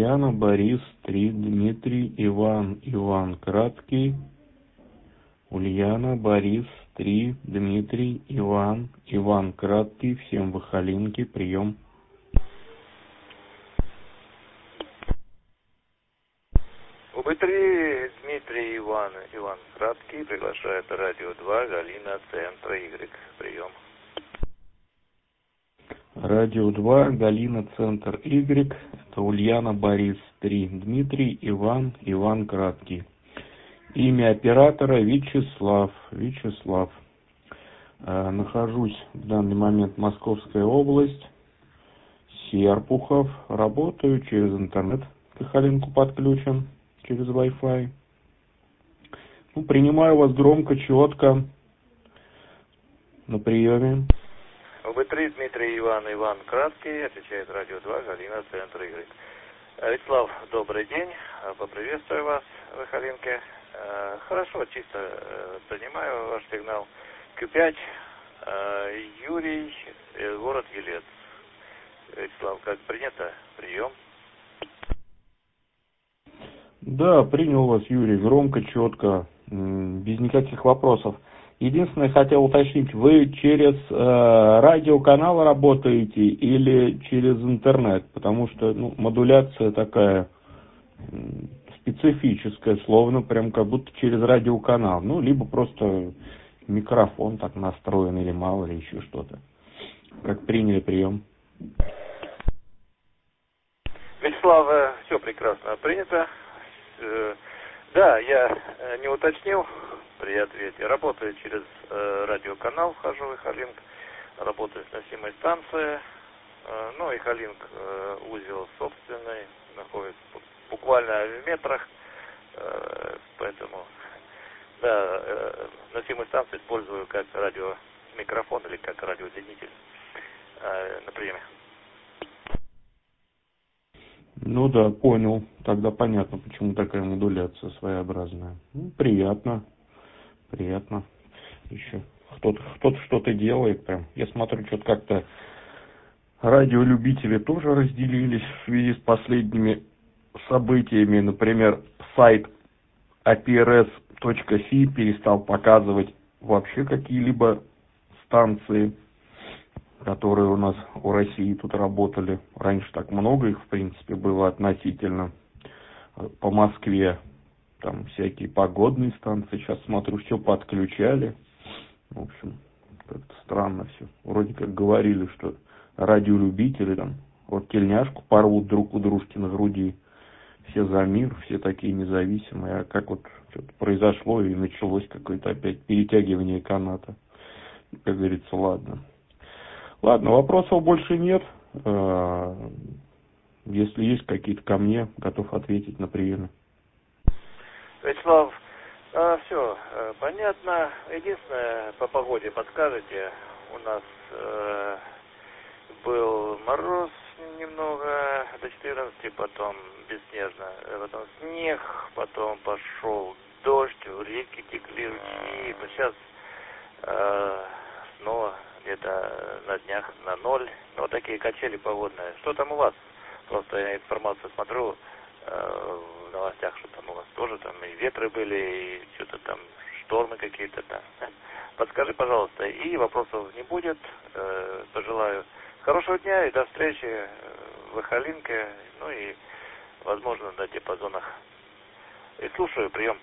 Ульяна, Борис, 3, Дмитрий, Иван, Иван Краткий. Ульяна, Борис, 3, Дмитрий, Иван, Иван Краткий. Всем Выхолинки, прием. УБ-3, Дмитрий, Иван, Иван Краткий, приглашает радио 2, Галина, Центра Y, прием. Радио 2, Галина, Центр Y. Это Ульяна, Борис, 3, Дмитрий, Иван, Иван Краткий. Имя оператора Вячеслав. Вячеслав. Нахожусь в данный момент Московская область. Серпухов. Работаю через интернет. Выхолинку подключен через Wi-Fi. Принимаю вас громко, четко. На приеме. УБ-3, Дмитрий, Иван, Иван Краткий, отвечает радио 2, Галина, Центр Y. Вячеслав, добрый день. Поприветствую вас в Выхолинке. Хорошо, чисто принимаю ваш сигнал. Q5, Юрий, город Елец. Вячеслав, как принято? Прием. Да, принял вас, Юрий, громко, четко, без никаких вопросов. Единственное, хотел уточнить, вы через радиоканал работаете или через интернет? Потому что модуляция такая специфическая, словно прям как будто через радиоканал. Либо просто микрофон так настроен, или мало ли еще что-то. Как приняли прием? Вячеслав, все прекрасно принято. Да, я не уточнил при ответе. Работаю через радиоканал, вхожу в Выхолинк. Работаю с носимой станцией. Выхолинк узел собственный, находится буквально в метрах. Поэтому, да, носимую станцию использую как радиомикрофон или как радиоудлинитель на приеме. Да, понял. Тогда понятно, почему такая модуляция своеобразная. Приятно. Приятно. Еще кто-то что-то делает прям. Я смотрю, что-то как-то радиолюбители тоже разделились в связи с последними событиями. Например, сайт aprs.fi перестал показывать вообще какие-либо станции, которые у нас у России тут работали. Раньше так много их, в принципе, было относительно. По Москве там всякие погодные станции. Сейчас смотрю, все подключали. В общем, как-то странно все. Вроде как говорили, что радиолюбители там вот тельняшку порвут друг у дружки на груди. Все за мир, все такие независимые. А как вот что-то произошло и началось какое-то опять перетягивание каната. Как говорится, ладно. Ладно, вопросов больше нет. Если есть какие-то ко мне, готов ответить на приеме. Вячеслав, все понятно. Единственное, по погоде подскажете. У нас был мороз немного до 14, потом бесснежно, потом снег, потом пошел дождь, реки текли, ручьи. Сейчас снова где-то на днях на 0. Вот такие качели погодные. Что там у вас? Просто я информацию смотрю в новостях, что там у вас тоже там и ветры были, и что-то там штормы какие-то там. Подскажи, пожалуйста, и вопросов не будет. Пожелаю хорошего дня и до встречи в Выхолинке, и, возможно, на диапазонах. И слушаю, прием.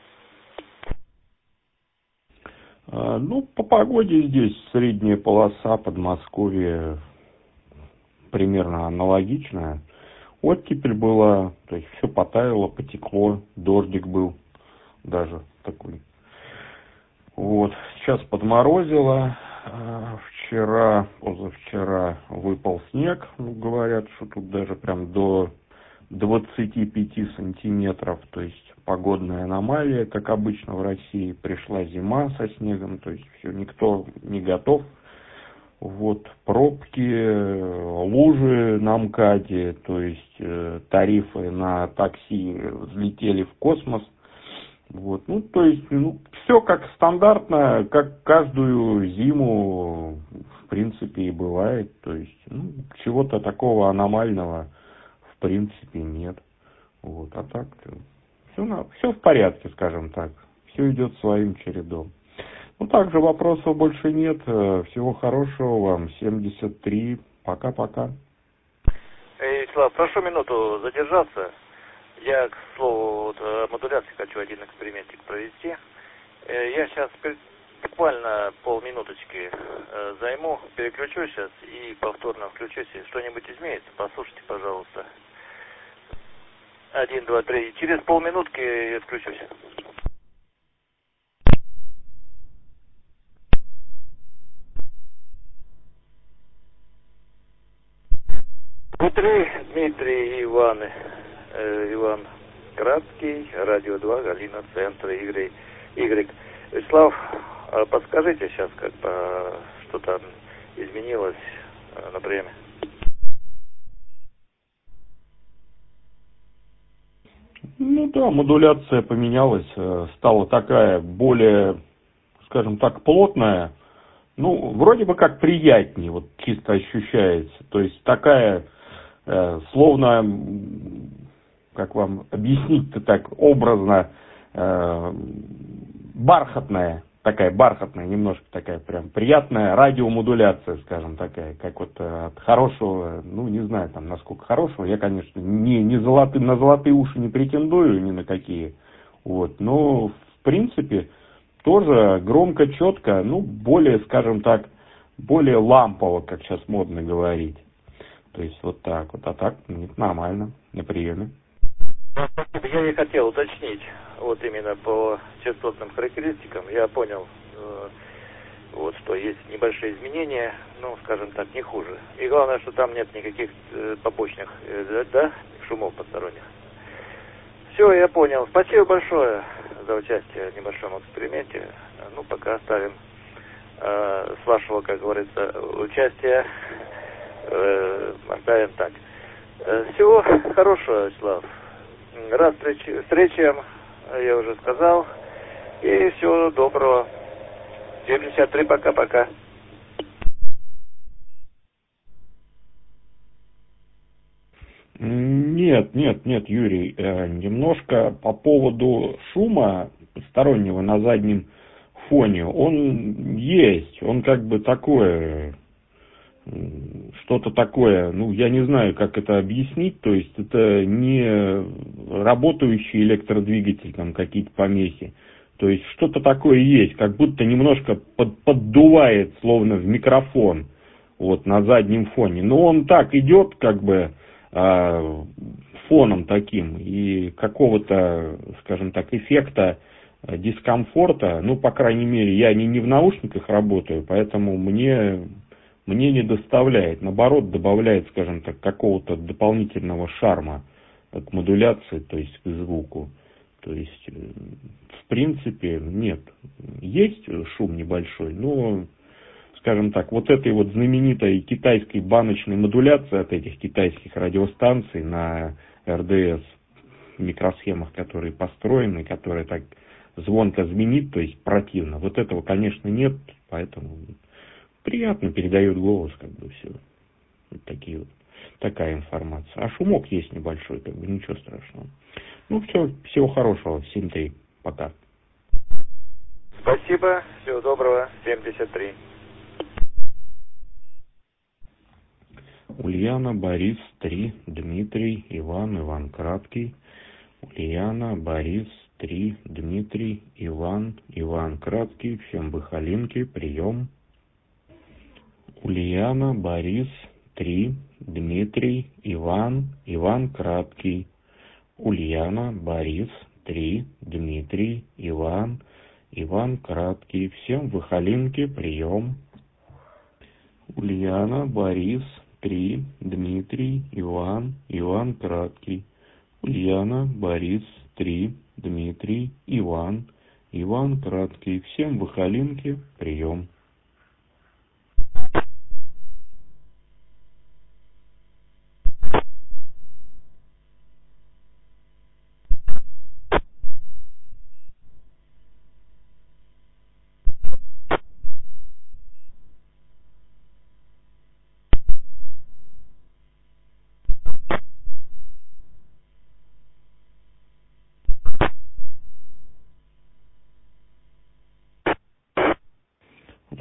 По погоде здесь средняя полоса Подмосковья примерно аналогичная. Оттепель была, то есть все потаяло, потекло, дождик был даже такой. Вот, сейчас подморозило. Вчера, позавчера выпал снег. Говорят, что тут даже прям до 25 сантиметров. То есть погодная аномалия, как обычно в России. Пришла зима со снегом, то есть все, никто не готов. Вот, пробки, лужи на МКАДе, то есть тарифы на такси взлетели в космос. Вот, то есть, все как стандартно, как каждую зиму, в принципе, и бывает. То есть, чего-то такого аномального, в принципе нет. Вот, а так все в порядке, скажем так. Все идет своим чередом. Ну, также вопросов больше нет. Всего хорошего вам. 73. Пока-пока. Слав, прошу минуту задержаться. Я, к слову, вот, о модуляции хочу один экспериментик провести. Я сейчас буквально полминуточки займу, переключу сейчас и повторно включусь. Если что-нибудь изменится, послушайте, пожалуйста. 1, 2, 3. Через полминутки я отключусь. Дмитрий Иван Краткий, Радио 2, Галина, Центр, Y. Вячеслав, подскажите сейчас, что там изменилось на приеме? Ну да, модуляция поменялась, стала такая более, скажем так, плотная. Ну, вроде бы как приятнее, вот чисто ощущается. То есть такая, словно, как вам объяснить-то так образно, бархатная, немножко такая прям приятная радиомодуляция, скажем, такая, как вот от хорошего, ну, не знаю там насколько хорошего, я, конечно, на золотые уши не претендую ни на какие, вот, но, в принципе, тоже громко, четко, ну, более, скажем так, более лампово, как сейчас модно говорить. То есть вот так вот, а так нормально, на приеме. Спасибо. Я не хотел уточнить, вот именно по частотным характеристикам. Я понял, вот, что есть небольшие изменения, ну, скажем так, не хуже. И главное, что там нет никаких побочных, шумов посторонних. Все, я понял. Спасибо большое за участие в небольшом эксперименте. Ну, пока оставим с вашего, как говорится, участия, оставим так. Всего хорошего, Вячеслав. Рад встречам, я уже сказал. И всего доброго. 73, пока-пока. Нет, Юрий, немножко по поводу шума постороннего на заднем фоне, он есть, он как бы такое, что-то такое, ну, я не знаю, как это объяснить, то есть это не работающий электродвигатель, там какие-то помехи, то есть что-то такое есть, как будто немножко поддувает, словно в микрофон, вот, на заднем фоне, но он так идет, как бы, фоном таким, и какого-то, скажем так, эффекта дискомфорта, ну, по крайней мере, я не в наушниках работаю, поэтому мне не доставляет, наоборот, добавляет, скажем так, какого-то дополнительного шарма к модуляции, то есть к звуку. То есть, в принципе, нет. Есть шум небольшой, но, скажем так, вот этой вот знаменитой китайской баночной модуляции от этих китайских радиостанций на РДС, микросхемах, которые построены, которые так звонко звенит, то есть противно. Вот этого, конечно, нет, поэтому приятно передает голос, как бы все. Вот такая информация. А шумок есть небольшой, как бы ничего страшного. Ну все, всего хорошего. 7-3. Пока. Спасибо, всего доброго. 73. Ульяна, Борис, 3, Дмитрий, Иван Краткий. Ульяна, Борис, 3, Дмитрий, Иван Краткий. Всем быхалинки, прием. Ульяна, Борис, 3, Дмитрий, Иван Краткий. Ульяна, Борис, 3, Дмитрий, Иван Краткий. Всем быхалинки, прием. Ульяна, Борис, 3, Дмитрий, Иван Краткий. Ульяна, Борис, 3, Дмитрий, Иван Краткий. Всем быхалинки, прием.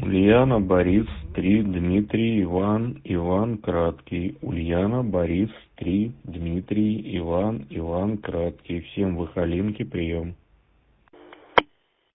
Ульяна, Борис, 3, Дмитрий, Иван, Иван, краткий. Ульяна, Борис, 3, Дмитрий, Иван, Иван, краткий. Всем в Ихалинке прием.